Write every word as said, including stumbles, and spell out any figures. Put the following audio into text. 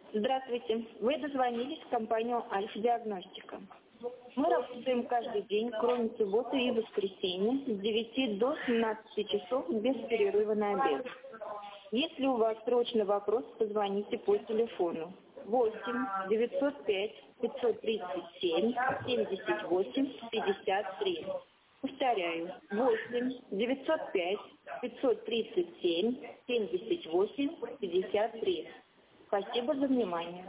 Здравствуйте. Вы дозвонились в компанию Альфа-Диагностика. Мы работаем каждый день, кроме субботы и воскресенья, с девяти до семнадцати часов без перерыва на обед. Если у вас срочный вопрос, позвоните по телефону восемь девятьсот пять пятьсот тридцать семь семьдесят восемь пятьдесят три. Повторяю, восемь девятьсот пять пятьсот тридцать семь семьдесят восемь пятьдесят три. Спасибо за внимание.